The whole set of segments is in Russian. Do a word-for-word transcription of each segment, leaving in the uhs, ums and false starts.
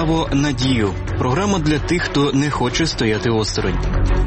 «Право на дію» – програма для тих, хто не хоче стояти осторонь.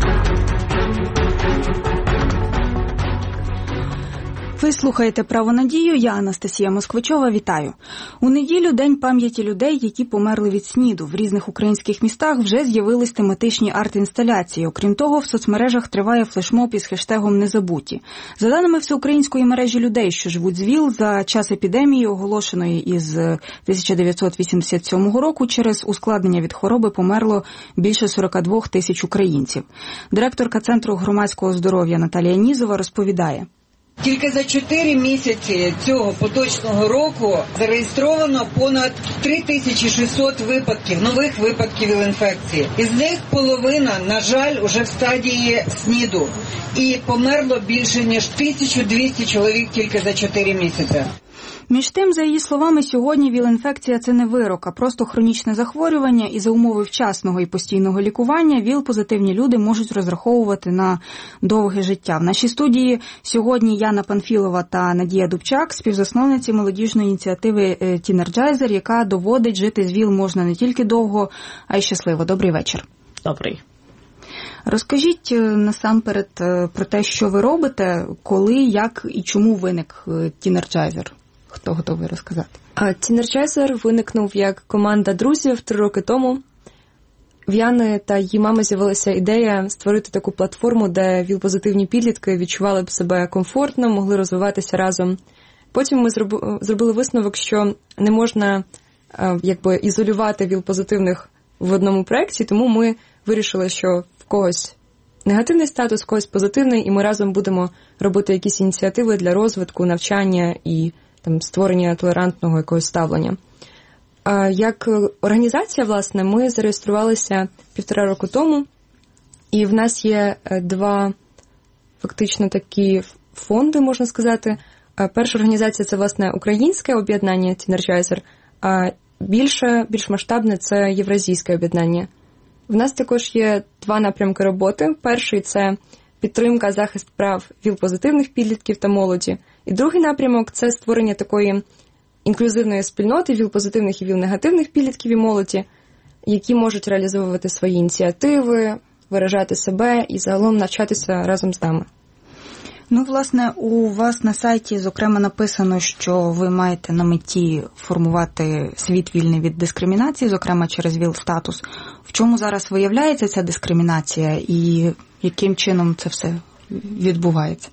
Ви слухаєте «Право на дію», я Анастасія Москвичова, вітаю. У неділю День пам'яті людей, які померли від СНІДу. В різних українських містах вже з'явились тематичні арт-інсталяції. Окрім того, в соцмережах триває флешмоб із хештегом «Незабуті». За даними Всеукраїнської мережі людей, що живуть з ВІЛ, за час епідемії, оголошеної із тисяча дев'ятсот вісімдесят сьомого року, через ускладнення від хвороби померло більше сорок два тисяч українців. Директорка Центру громадського здоров'я Наталія Нізова розповідає. Тільки за чотири місяці цього поточного року зареєстровано понад три тисячі шістсот випадків, нових випадків ВІЛ-інфекції. Із них половина, на жаль, уже в стадії СНІДу. І померло більше, ніж тисяча двісті чоловік тільки за чотири місяці. Між тим, за її словами, сьогодні ВІЛ-інфекція – це не вирок, а просто хронічне захворювання, і за умови вчасного і постійного лікування ВІЛ-позитивні люди можуть розраховувати на довге життя. В нашій студії сьогодні Яна Панфілова та Надія Дубчак, співзасновниці молодіжної ініціативи «Тінерджайзер», яка доводить, жити з ВІЛ можна не тільки довго, а й щасливо. Добрий вечір. Добрий. Розкажіть насамперед про те, що ви робите, коли, як і чому виник «Тінерджайзер». Хто готовий розказати? Тінерджайзер виникнув як команда друзів три роки тому. В Яни та її мами з'явилася ідея створити таку платформу, де ВІЛ-позитивні підлітки відчували б себе комфортно, могли розвиватися разом. Потім ми зробили висновок, що не можна якби ізолювати ВІЛ-позитивних в одному проєкті, тому ми вирішили, що в когось негативний статус, в когось позитивний, і ми разом будемо робити якісь ініціативи для розвитку, навчання і там, створення толерантного якогось ставлення. Як організація, власне, ми зареєструвалися півтора року тому, і в нас є два фактично такі фонди, можна сказати. Перша організація – це, власне, українське об'єднання «Тінерджайзер», а більше, більш масштабне – це євразійське об'єднання. В нас також є два напрямки роботи. Перший – це підтримка, захист прав ВІЛ-позитивних підлітків та молоді. І другий напрямок – це створення такої інклюзивної спільноти ВІЛ-позитивних і ВІЛ-негативних підлітків і молоді, які можуть реалізовувати свої ініціативи, виражати себе і загалом навчатися разом з нами. Ну, власне, у вас на сайті, зокрема, написано, що ви маєте на меті формувати світ вільний від дискримінації, зокрема, через ВІЛ-статус. В чому зараз виявляється ця дискримінація і яким чином це все відбувається?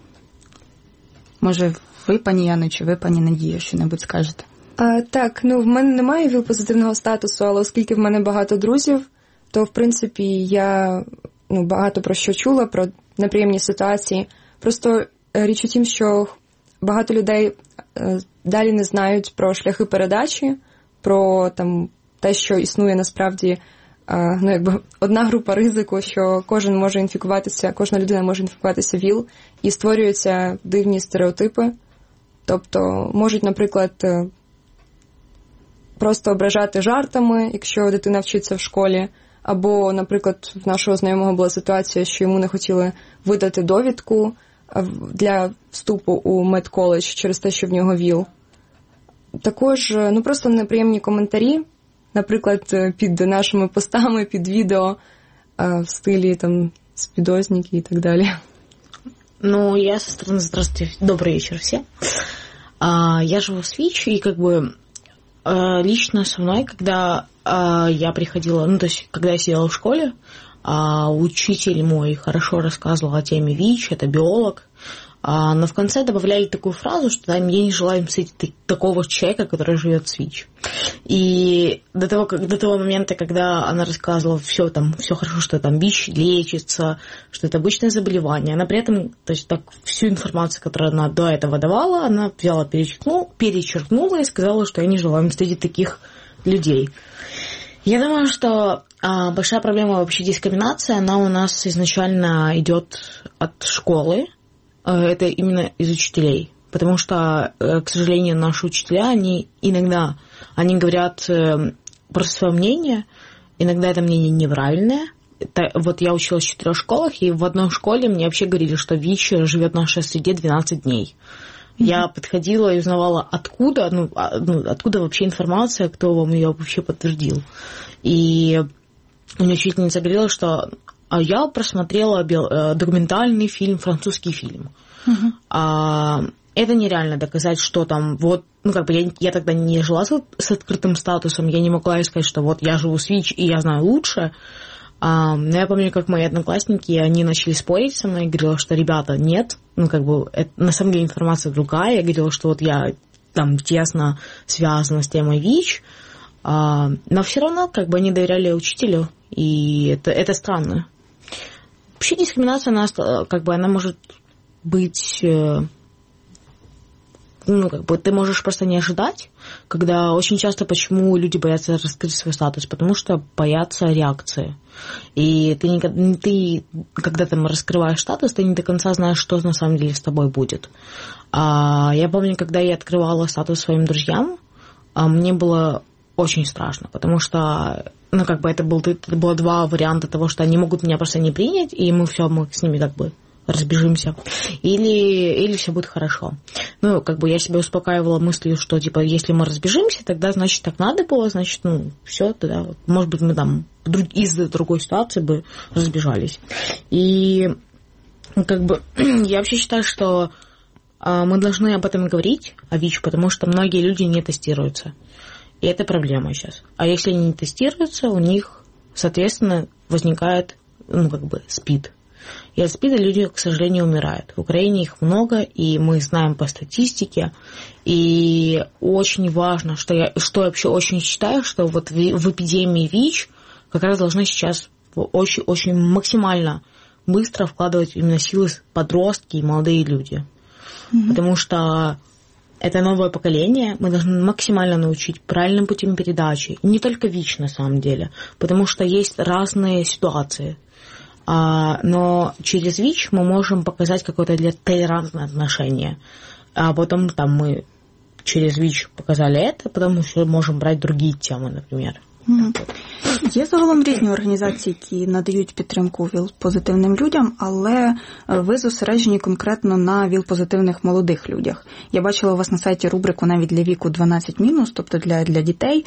Може, ви, пані Яно, чи ви, пані Надія, що-небудь скажете? А, так, ну, в мене немає ВІЛ-позитивного статусу, але оскільки в мене багато друзів, то, в принципі, я ну, багато про що чула, про неприємні ситуації. Просто річ у тім, що багато людей е, далі не знають про шляхи передачі, про там, те, що існує насправді е, ну, якби одна група ризику, що кожен може інфікуватися, кожна людина може інфікуватися ВІЛ, і створюються дивні стереотипи. Тобто можуть, наприклад, просто ображати жартами, якщо дитина вчиться в школі, або, наприклад, в нашого знайомого була ситуація, що йому не хотіли видати довідку для вступу у медколедж через те, що в нього ВІЛ. Також, ну, просто неприємні коментарі, наприклад, під нашими постами, під відео в стилі, там, спидозники и так далее. Ну, я со стороны... Здравствуйте, добрый вечер всем. А, я живу в Свич, и как бы а, лично со мной, когда а, я приходила, ну, то есть, когда я сидела в школе, а, учитель мой хорошо рассказывал о теме ВИЧ, это биолог, а, но в конце добавляли такую фразу, что там, я не желаю встретить такого человека, который живет с ВИЧ. И до того, как, до того момента, когда она рассказывала, все там, все хорошо, что там ВИЧ лечится, что это обычное заболевание, она при этом, то есть так всю информацию, которую она до этого давала, она взяла, перечеркнула, перечеркнула и сказала, что я не желаю встретить таких людей. Я думаю, что а, большая проблема вообще дискриминации, она у нас изначально идет от школы, это именно из учителей. Потому что, к сожалению, наши учителя, они иногда, они говорят просто свое мнение, иногда это мнение неправильное. Это, вот я училась в четырех школах, и в одной школе мне вообще говорили, что ВИЧ живет в нашей среде двенадцать дней. Я подходила и узнавала, откуда, ну, ну, откуда вообще информация, кто вам ее вообще подтвердил. И у меня учительница говорила, что я просмотрела документальный фильм, французский фильм. Uh-huh. А, это нереально доказать, что там вот, ну, как бы я, я тогда не жила с, с открытым статусом, я не могла сказать, что вот я живу с ВИЧ, и я знаю лучше. А, но я помню, как мои одноклассники, они начали спорить со мной, и говорила, что, ребята, нет, ну, как бы, это, на самом деле информация другая. Я говорила, что вот я там тесно связана с темой ВИЧ, а, но все равно, как бы, они доверяли учителю, и это, это странно. Вообще дискриминация, она, как бы, она может быть, ну, как бы, ты можешь просто не ожидать, когда очень часто почему люди боятся раскрыть свой статус, потому что боятся реакции. И ты, не, ты когда там раскрываешь статус, ты не до конца знаешь, что на самом деле с тобой будет. А я помню, когда я открывала статус своим друзьям, мне было очень страшно, потому что, ну, как бы это, был, это было два варианта того, что они могут меня просто не принять, и мы все, мы с ними как бы разбежимся, или, или все будет хорошо. Ну, как бы я себя успокаивала мыслью, что, типа, если мы разбежимся, тогда, значит, так надо было, значит, ну, все, тогда, может быть, мы там из-за другой ситуации бы разбежались. И, как бы, я вообще считаю, что мы должны об этом говорить, о ВИЧ, потому что многие люди не тестируются. И это проблема сейчас. А если они не тестируются, у них, соответственно, возникает, ну, как бы, СПИД. И от СПИДа люди, к сожалению, умирают. В Украине их много, и мы знаем по статистике. И очень важно, что я, что я вообще очень считаю, что вот в, в эпидемии ВИЧ как раз должны сейчас очень-очень максимально быстро вкладывать именно силы подростки и молодые люди. Mm-hmm. Потому что это новое поколение, мы должны максимально научить правильным путем передачи. Не только ВИЧ, на самом деле, потому что есть разные ситуации. А, но через ВИЧ мы можем показать какое-то для толерантное отношение. А потом там мы через ВІЧ показали это, потом еще можем брать другие темы, например. Mm-hmm. Є загалом різні організації, які надають підтримку ВІЛ-позитивним людям, але ви зосереджені конкретно на ВІЛ-позитивних молодих людях. Я бачила у вас на сайті рубрику навіть для віку дванадцять мінус, тобто для, для дітей.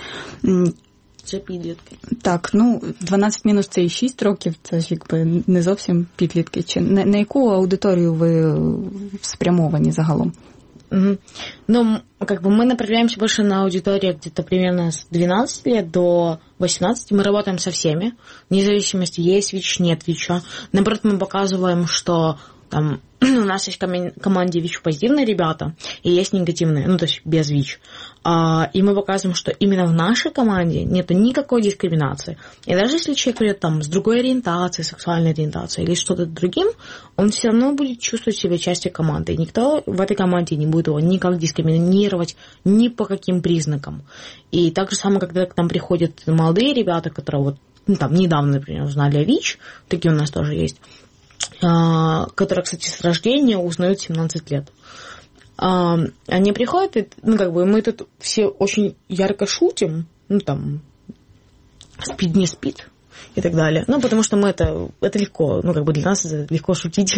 Це підлітки. Так, ну, дванадцять мінус це і шість років, це ж якби не зовсім підлітки. Чи на, на яку аудиторію ви спрямовані загалом? Угу. Ну, как бы мы направляемся больше на аудиторию где-то примерно с двенадцати лет до восемнадцати. Мы работаем со всеми, вне зависимости, есть ВИЧ, нет ВИЧа. Наоборот, мы показываем, что там у нас есть в команде ВИЧ-позитивные ребята, и есть негативные, ну, то есть без ВИЧ. И мы показываем, что именно в нашей команде нет никакой дискриминации. И даже если человек придет там с другой ориентацией, сексуальной ориентацией или что-то другим, он все равно будет чувствовать себя частью команды. И никто в этой команде не будет его никак дискриминировать ни по каким признакам. И так же самое, когда к нам приходят молодые ребята, которые вот, ну, там, недавно, например, узнали о ВИЧ, такие у нас тоже есть, которые, кстати, с рождения узнают семнадцать лет. Они приходят, и, ну, как бы, мы тут все очень ярко шутим, ну, там, спид не спид и так далее. Ну, потому что мы это, это легко, ну, как бы для нас это легко шутить.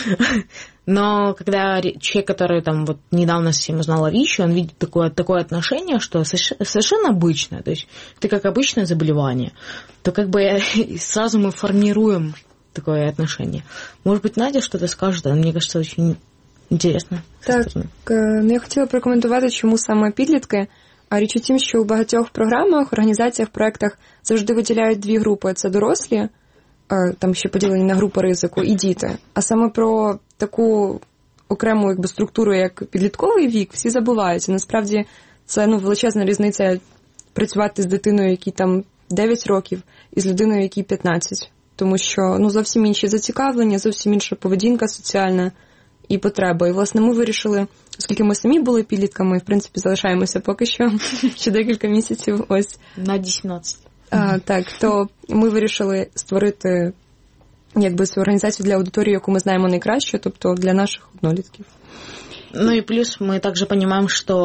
Но когда человек, который там вот недавно совсем узнал о ВИЧ, он видит такое, такое отношение, что совершенно обычное, то есть это как обычное заболевание, то как бы сразу мы формируем такое отношение. Может быть, Надя что-то скажет, а мне кажется, очень інтересно. Так, ну, я хотіла прокоментувати, чому саме підлітки. А річ у тім, що у багатьох програмах, організаціях, проєктах завжди виділяють дві групи. Це дорослі, там ще поділені на групи ризику, і діти. А саме про таку окрему якби, структуру, як підлітковий вік, всі забуваються. Насправді, це ну, величезна різниця працювати з дитиною, якій там дев'ять років, і з людиною, якій п'ятнадцять. Тому що ну, зовсім інші зацікавлення, зовсім інша поведінка соціальна і потреба. І, власне, ми вирішили, оскільки ми самі були підлітками, в принципі, залишаємося поки що, ще декілька місяців, ось. На сімнадцять. А, так, то ми вирішили створити, якби, цю організацію для аудиторії, яку ми знаємо найкраще, тобто для наших однолітків. Ну и плюс мы также понимаем, что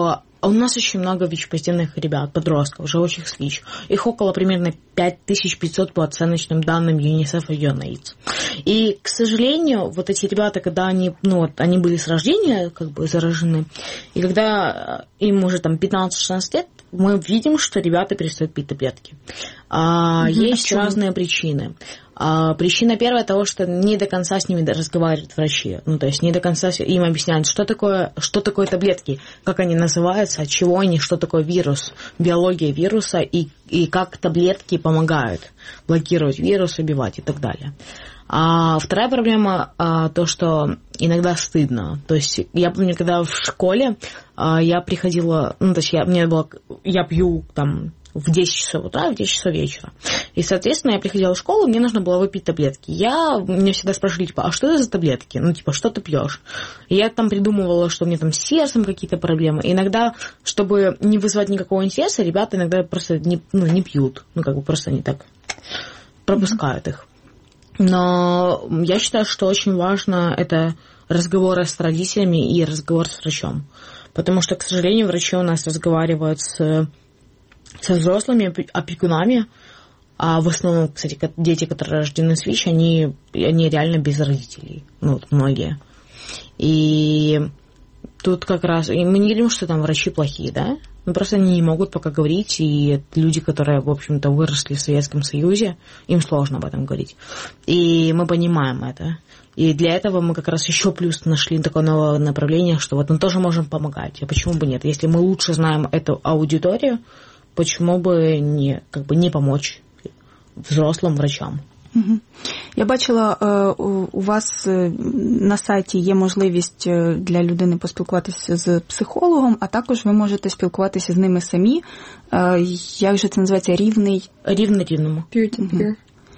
у нас очень много ВИЧ-позитивных ребят, подростков, живущих с ВИЧ. Их около примерно пять тысяч пятьсот по оценочным данным ЮНИСЕФ и ЮНАИДС. И, к сожалению, вот эти ребята, когда они, ну, вот, они были с рождения как бы заражены, и когда им уже там пятнадцать-шестнадцать лет, мы видим, что ребята перестают пить таблетки. А, mm-hmm. Есть а разные причины. А, причина первая того, что не до конца с ними разговаривают врачи. Ну, то есть не до конца им объясняют, что такое, что такое таблетки, как они называются, от чего они, что такое вирус, биология вируса и, и как таблетки помогают блокировать вирус, убивать и так далее. А вторая проблема а, то, что иногда стыдно. То есть я помню, когда в школе а, я приходила, ну, то есть я, мне было, я пью там в десять часов утра, в десять часов вечера. И, соответственно, я приходила в школу, мне нужно было выпить таблетки. Я, мне всегда спрашивали, типа, а что это за таблетки? Ну, типа, что ты пьешь? И я там придумывала, что у меня там с сердцем какие-то проблемы. И иногда, чтобы не вызвать никакого интереса, ребята иногда просто не, ну, не пьют. Ну, как бы просто они так пропускают их. Но я считаю, что очень важно это разговоры с родителями и разговор с врачом. Потому что, к сожалению, врачи у нас разговаривают с, со взрослыми опекунами, а в основном, кстати, дети, которые рождены с ВИЧ, они, они реально без родителей. Ну, вот многие. И тут как раз... И мы не говорим, что там врачи плохие, да? Ну, просто они не могут пока говорить, и люди, которые, в общем-то, выросли в Советском Союзе, им сложно об этом говорить. И мы понимаем это. И для этого мы как раз еще плюс нашли такое новое направление, что вот мы тоже можем помогать. А почему бы нет? Если мы лучше знаем эту аудиторию, почему бы не, как бы не помочь взрослым врачам? Я бачила, у вас на сайті є можливість для людини поспілкуватися з психологом, а також ви можете спілкуватися з ними самі. Як же це називається? Рівний? Рівний рівному. Peer-to-peer.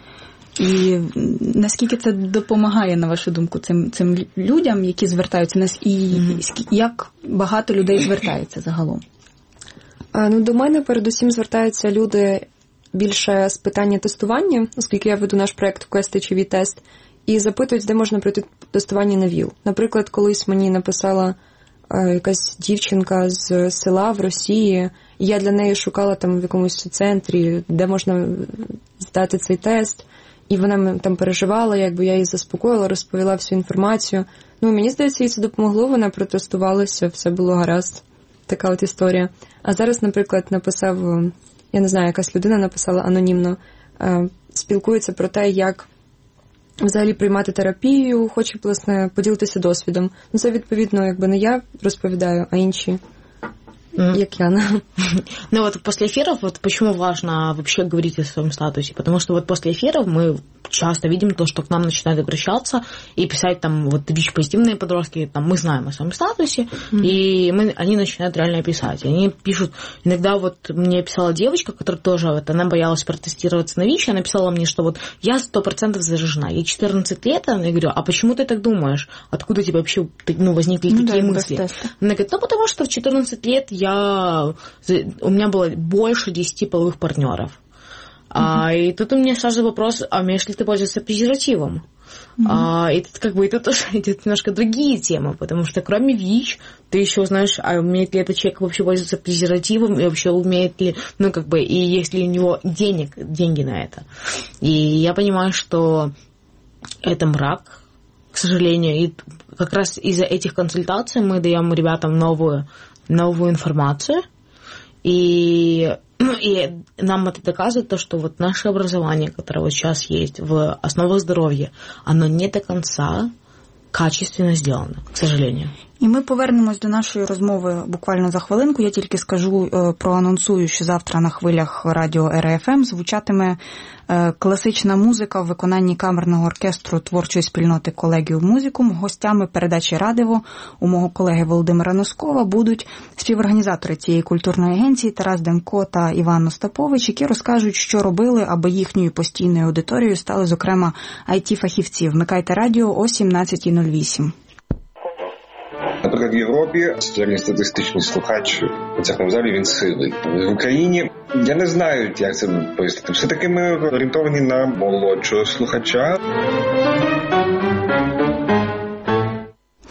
І наскільки це допомагає, на вашу думку, цим, цим людям, які звертаються, і mm-hmm. як багато людей звертається загалом? А, ну, до мене передусім звертаються люди більше з питання тестування, оскільки я веду наш проєкт «Quest ейч ай ві-тест», і запитують, де можна пройти тестування на ВІЛ. Наприклад, колись мені написала е, якась дівчинка з села в Росії, і я для неї шукала там в якомусь центрі, де можна здати цей тест, і вона там переживала, якби я її заспокоїла, розповіла всю інформацію. Ну, мені здається, їй це допомогло, вона протестувалася, все було гаразд. Така от історія. А зараз, наприклад, написав... Я не знаю, якась людина написала анонімно, спілкується про те, як взагалі приймати терапію, хоче, власне, поділитися досвідом. Ну, це, відповідно, якби не я розповідаю, а інші, mm. як Яна. Ну, вот после эфиров, вот почему важно вообще говорить о своем статусе? Потому что вот после эфиров мы часто видим то, что к нам начинают обращаться и писать там вот ВИЧ-позитивные подростки, там мы знаем о своем статусе, mm-hmm. и мы, они начинают реально писать. Они пишут, иногда вот мне писала девочка, которая тоже, вот, она боялась протестироваться на ВИЧ, она писала мне, что вот я сто процентов заражена, ей четырнадцать лет, она говорю, а почему ты так думаешь? Откуда тебе вообще ну, возникли ну, такие да, мысли? Она говорит, ну потому что в четырнадцать лет я, у меня было больше десяти половых партнеров. Mm-hmm. А, и тут у меня сразу вопрос, а умеешь ли ты пользоваться презервативом? Mm-hmm. А, и тут как бы это тоже идет немножко другие темы, потому что кроме ВИЧ ты еще узнаешь, а умеет ли этот человек вообще пользоваться презервативом, и вообще умеет ли, ну как бы, и есть ли у него денег, деньги на это. И я понимаю, что это мрак, к сожалению, и как раз из-за этих консультаций мы даем ребятам новую, новую информацию, и Ну, и нам это доказывает то, что вот наше образование, которое вот сейчас есть в основах здоровья, оно не до конца качественно сделано, к сожалению. І ми повернемось до нашої розмови буквально за хвилинку. Я тільки скажу, проанонсую, що завтра на хвилях радіо Ер Еф Ем звучатиме класична музика в виконанні камерного оркестру творчої спільноти Колегіум Музикум. Гостями передачі «Радиво» у мого колеги Володимира Носкова будуть співорганізатори цієї культурної агенції Тарас Демко та Іван Остапович, які розкажуть, що робили, аби їхньою постійною аудиторією стали, зокрема, ай ті-фахівці. Вмикайте радіо о сімнадцята нуль вісім. Наприклад, в Європі середньостатистичний слухач у цьому залі він сивий. В Україні я не знаю, як це пояснити. Все-таки ми орієнтовані на молодшого слухача.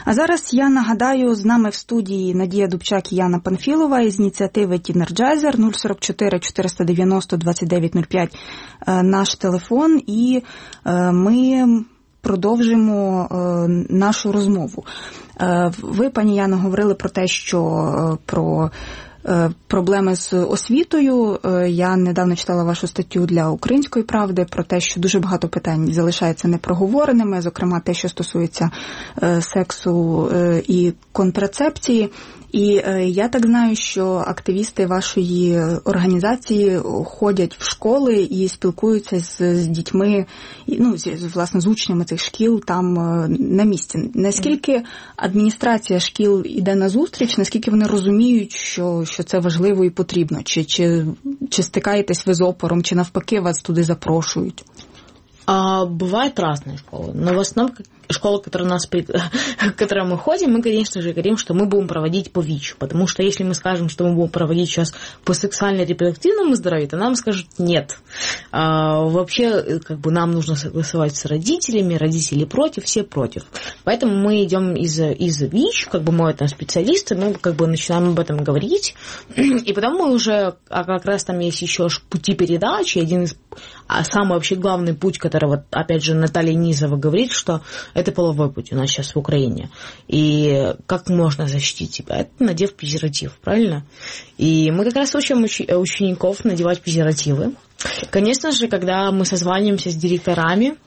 А зараз я нагадаю, з нами в студії Надія Дубчак і Яна Панфілова із ініціативи Тінерджайзер. Нуль сорок чотири чотириста дев'яносто двадцять дев'ять нуль п'ять наш телефон, і ми продовжимо нашу розмову. Ви, пані Яно, говорили про те, що про проблеми з освітою. Я недавно читала вашу статтю для «Української правди» про те, що дуже багато питань залишається непроговореними, зокрема те, що стосується сексу і контрацепції. І я так знаю, що активісти вашої організації ходять в школи і спілкуються з, з дітьми, ну, з, власне, з учнями цих шкіл там на місці. Наскільки адміністрація шкіл іде на зустріч, наскільки вони розуміють, що, що це важливо і потрібно? Чи, чи, чи стикаєтесь ви з опором, чи навпаки вас туди запрошують? А, бывают разные школы, но в основном школа, которая нас, в которой мы ходим, мы, конечно же, говорим, что мы будем проводить по ВИЧ, потому что если мы скажем, что мы будем проводить сейчас по сексуально-репродуктивному здоровью, то нам скажут нет. А, вообще, как бы нам нужно согласовать с родителями, родители против, все против. Поэтому мы идем из, из ВИЧ, как бы мы там специалисты, мы как бы начинаем об этом говорить, и потом мы уже, а как раз там есть еще пути передачи, один из, а самый вообще главный путь, который вот, опять же, Наталья Низова говорит, что это половой путь у нас сейчас в Украине. И как можно защитить себя? Это надев презерватив, правильно? И мы как раз учим учеников надевать презервативы. Конечно же, когда мы созваниваемся с директорами,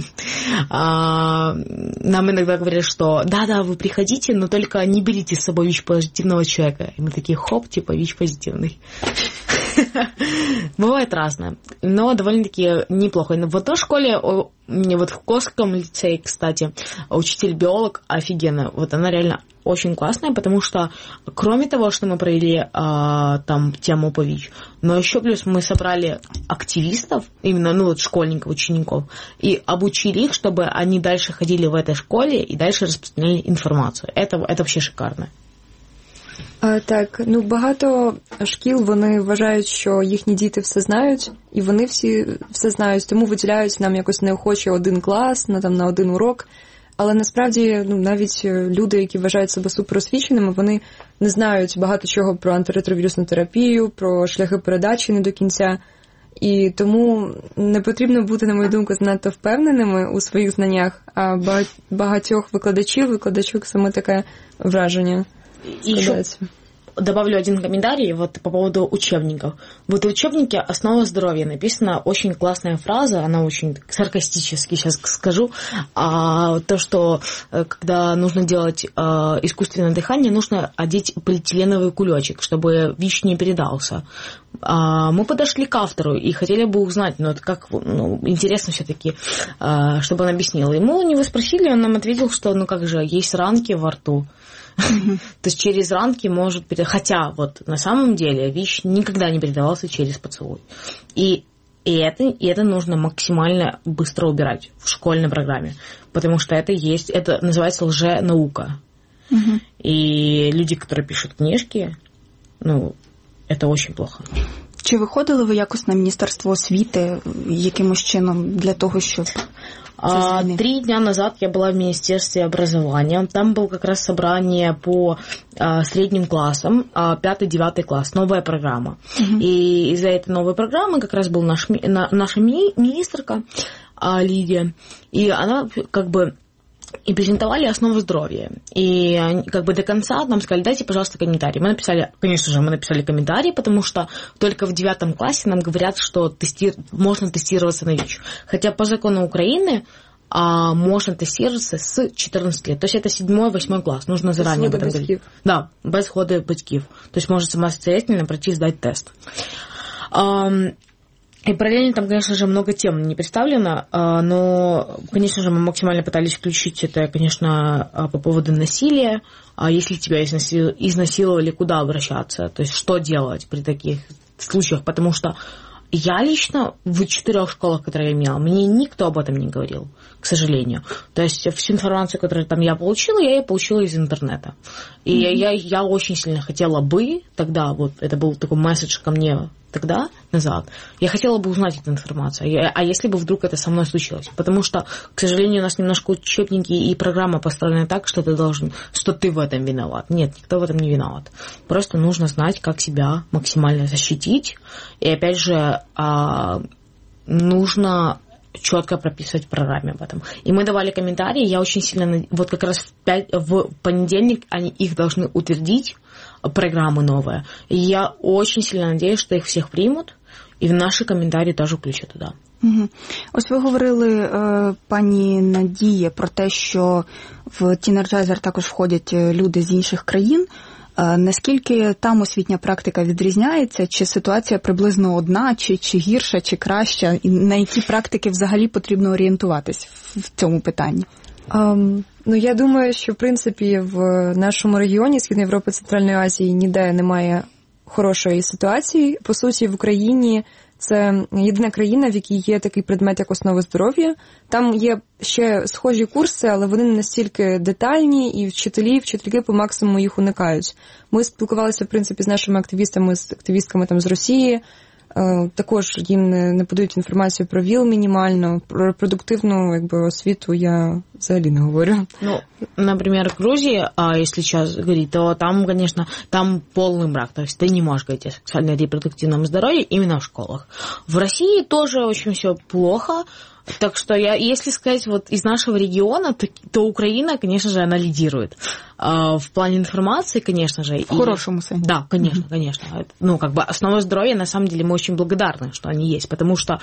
нам иногда говорят, что да-да, вы приходите, но только не берите с собой ВИЧ-позитивного человека. И мы такие, хоп, типа ВИЧ-позитивный. Бывает разное, но довольно-таки неплохо. В одной школе, вот в Косском лицее, кстати, учитель-биолог офигенно. Вот она реально очень классная, потому что кроме того, что мы провели а, там тему по ВИЧ, но еще плюс мы собрали активистов, именно ну, вот школьников, учеников, и обучили их, чтобы они дальше ходили в этой школе и дальше распространяли информацию. Это, это вообще шикарно. А, так, ну багато шкіл, вони вважають, що їхні діти все знають, і вони всі все знають, тому виділяють нам якось неохоче один клас, на, там, на один урок. Але насправді, ну, навіть люди, які вважають себе суперосвіченими, вони не знають багато чого про антиретровірусну терапію, про шляхи передачі не до кінця. І тому не потрібно бути, на мою думку, занадто впевненими у своїх знаннях, а багатьох викладачів, викладачок саме таке враження. И еще добавлю один комментарий вот по поводу учебников. Вот в учебнике «Основа здоровья» написана очень классная фраза, она очень саркастически сейчас скажу, а, то, что когда нужно делать а, искусственное дыхание, нужно одеть полиэтиленовый кулечек, чтобы ВИЧ не передался. А, мы подошли к автору и хотели бы узнать, ну, это как, ну, интересно все-таки, а, чтобы он объяснил. И мы у него спросили, он нам ответил, что, ну, как же, есть ранки во рту. Mm-hmm. То есть через ранки может передаваться. Хотя вот на самом деле ВИЧ никогда не передавался через поцелуй. И, и, это, и это нужно максимально быстро убирать в школьной программе. Потому что это есть, это называется лженаука. Mm-hmm. И люди, которые пишут книжки, ну, это очень плохо. Чи виходили ви якось на Міністерство освіти якимось чином для того, щоб... А, три дня назад я была в Министерстве образования. Там было как раз собрание по а, средним классам, а, пятый-девятый класс, новая программа. Uh-huh. И из-за этой новой программы как раз была наш, на, наша ми, министрка а, Лидия. И она как бы... И презентовали основу здоровья. И как бы до конца нам сказали, дайте, пожалуйста, комментарий. Мы написали, конечно же, мы написали комментарий, потому что только в девятом классе нам говорят, что тести... можно тестироваться на ВИЧ. Хотя по закону Украины а, можно тестироваться с четырнадцати лет. То есть это седьмой-восьмой класс. Нужно без заранее об этом говорить. Да, без згоди батьків. То есть можно самостоятельно пройти и сдать тест. А, И параллельно там, конечно же, много тем не представлено, но, конечно же, мы максимально пытались включить это, конечно, по поводу насилия. Если тебя изнасиловали, куда обращаться? То есть что делать при таких случаях? Потому что я лично в четырех школах, которые я имела, мне никто об этом не говорил, к сожалению. То есть всю информацию, которую там я получила, я ее получила из интернета. И mm-hmm. я, я очень сильно хотела бы, тогда вот это был такой месседж ко мне, тогда, назад, я хотела бы узнать эту информацию. А если бы вдруг это со мной случилось? Потому что, к сожалению, у нас немножко учебники и программа построены так, что ты должен, что ты в этом виноват. Нет, никто в этом не виноват. Просто нужно знать, как себя максимально защитить. И опять же, нужно четко прописывать в программе об этом. И мы давали комментарии, я очень сильно... Вот как раз в, пять, в понедельник они их должны утвердить, программы новые. И я очень сильно надеюсь, що їх всіх примуть, і в наші коментарі теж включать туди. Угу. Ось ви говорили, е, пані Надія, про те, що в Тінерджайзер також входять люди з інших країн. Е, наскільки там освітня практика відрізняється? Чи ситуація приблизно одна, чи, чи гірша, чи краща? І на які практики взагалі потрібно орієнтуватись в цьому питанні? Um, ну, я думаю, що, в принципі, в нашому регіоні Східної Європи, Центральної Азії ніде немає хорошої ситуації. По суті, в Україні це єдина країна, в якій є такий предмет, як основи здоров'я. Там є ще схожі курси, але вони не настільки детальні, і вчителі, вчительки по максимуму їх уникають. Ми спілкувалися, в принципі, з нашими активістами, з активістками там з Росії. Також їм не, не подають інформацію про ВІЛ мінімально, про репродуктивну якби, освіту я взагалі не говорю. Ну, например, в Грузии, а если сейчас говорить, то там, конечно, там полный мрак. То есть ты не можешь говорить о сексуально-репродуктивном здоровье именно в школах. В России тоже очень все плохо. Так что, я, если сказать, вот из нашего региона, то, то Украина, конечно же, она лидирует. А, в плане информации, конечно же. В и... хорошем смысле. Да, конечно, mm-hmm. конечно. Ну, как бы основа здоровья, на самом деле, мы очень благодарны, что они есть, потому что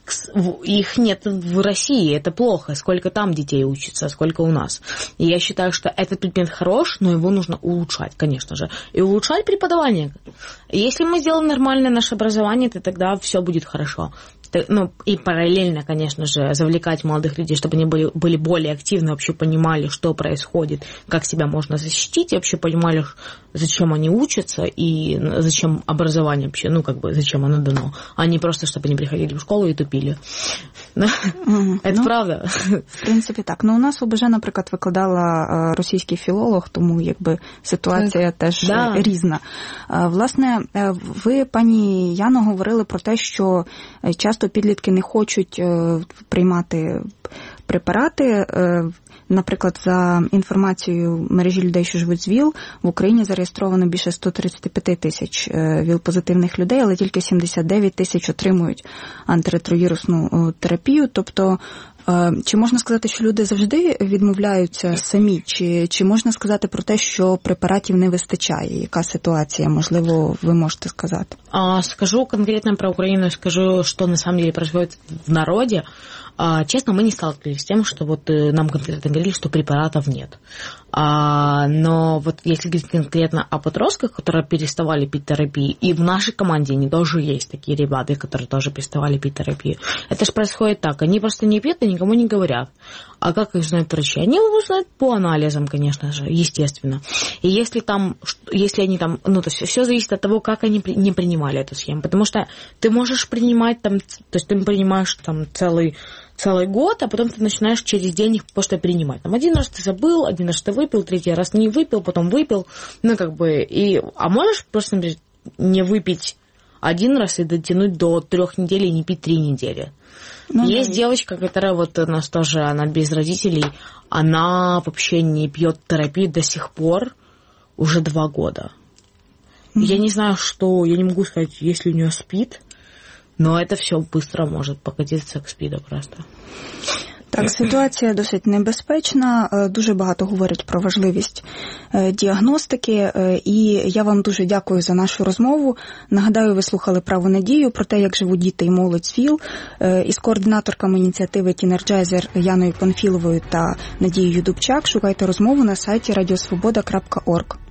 их нет в России, это плохо. Сколько там детей учатся, сколько у нас. И я считаю, что этот предмет хорош, но его нужно улучшать, конечно же. И улучшать преподавание. Если мы сделаем нормальное наше образование, то тогда все будет хорошо. Ну, и параллельно, конечно же, завлекать молодых людей, чтобы они были, были более активны, вообще понимали, что происходит, как себя можно защитить, и вообще понимали, зачем они учатся и зачем образование вообще, ну, как бы, зачем оно дано, а не просто, чтобы они приходили в школу и тупили. Mm, Це ну, правда. В принципі, так. Ну, у нас ОБЖ, наприклад, викладала російський філолог, тому, якби, ситуація теж да. різна. Власне, ви, пані Яно, говорили про те, що часто підлітки не хочуть приймати препарати. Наприклад, за інформацією мережі людей, що живуть з ВІЛ, в Україні зареєстровано більше сто тридцять п'ять тисяч ВІЛ-позитивних людей, але тільки сімдесят дев'ять тисяч отримують антиретровірусну терапію. Тобто, чи можна сказати, що люди завжди відмовляються самі, чи, чи можна сказати про те, що препаратів не вистачає? Яка ситуація, можливо, ви можете сказати? А, скажу конкретно про Украину, скажу, что на самом деле происходит в народе. А, честно, мы не сталкивались с тем, что вот нам конкретно говорили, что препаратов нет. А, но вот если говорить конкретно о подростках, которые переставали пить терапию, и в нашей команде они тоже есть такие ребята, которые тоже переставали пить терапию. Это же происходит так, они просто не пьют и никому не говорят. А как их знают врачи? Они его знают по анализам, конечно же, естественно. И если там, если они там, ну, то есть все зависит от того, как они не принимали эту схему. Потому что ты можешь принимать там, то есть ты принимаешь там целый, целый год, а потом ты начинаешь через день их просто принимать. Там один раз ты забыл, один раз ты выпил, третий раз не выпил, потом выпил. Ну, как бы, и, а можешь просто, например, не выпить один раз и дотянуть до трех недель и не пить три недели. Ну, есть да. девочка, которая вот у нас тоже, она без родителей, она вообще не пьет терапию до сих пор уже два года. Mm-hmm. Я не знаю, что, я не могу сказать, если у нее СПИД, но это все быстро может покатиться к СПИДу просто. Так, ситуація досить небезпечна, дуже багато говорять про важливість діагностики, і я вам дуже дякую за нашу розмову. Нагадаю, ви слухали «Право Надію» про те, як живуть діти і молодь з ВІЛ, із координаторками ініціативи Тінерджайзер Яною Панфіловою та Надією Дубчак. Шукайте розмову на сайті радіосвобода крапка орг.